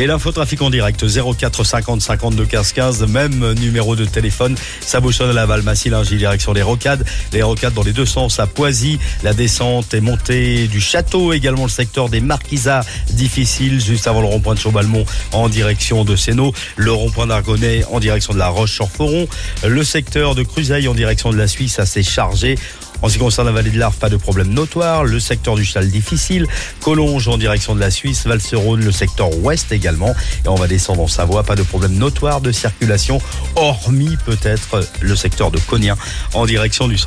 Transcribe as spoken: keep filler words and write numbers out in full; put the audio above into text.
Et l'infotrafic en direct, zéro quatre cinquante cinquante-deux quinze quinze, même numéro de téléphone. Ça bouchonne à Laval, Massy-Lingy, direction les Rocades. Les Rocades dans les deux sens à Poisy. La descente est montée du château, également le secteur des Marquisats, difficile, juste avant le rond-point de Chaubalmont en direction de Sénaux. Le rond-point d'Argonnet en direction de la Roche-sur-Foron. Le secteur de Cruseille en direction de la Suisse, assez chargé. En ce qui concerne la vallée de l'Arve, pas de problème notoire. Le secteur du Châle, difficile. Collonges en direction de la Suisse. Val-sur-Rhône, le secteur ouest également. Et on va descendre en Savoie. Pas de problème notoire de circulation, hormis peut-être le secteur de Cognien en direction du centre.